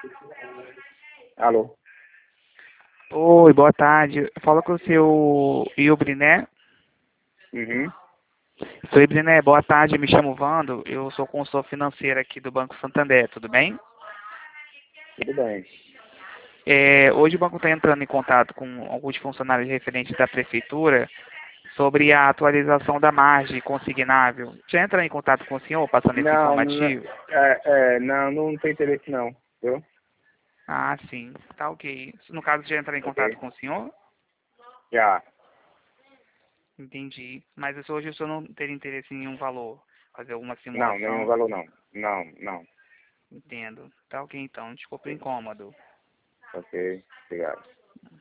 Alô? Oi, boa tarde. Fala com o seu Ilbriné. Uhum. Seu Ilbriné, boa tarde. Me chamo Vando. Eu sou consultor financeiro aqui do Banco Santander. Tudo bem? Tudo bem. Hoje o banco está entrando em contato com alguns funcionários referentes da prefeitura sobre a atualização da margem consignável. Já entra em contato com o senhor, passando esse Não, informativo? não tem interesse não, viu? Ah, sim. Tá ok. No caso, já entrar em Ok? contato com o senhor? Já. Entendi. Mas hoje o senhor não teria interesse em nenhum valor? Fazer alguma Não, nenhum simulação? valor não. Não, não. Entendo. Tá ok então. Desculpa o incômodo. Ok, obrigado.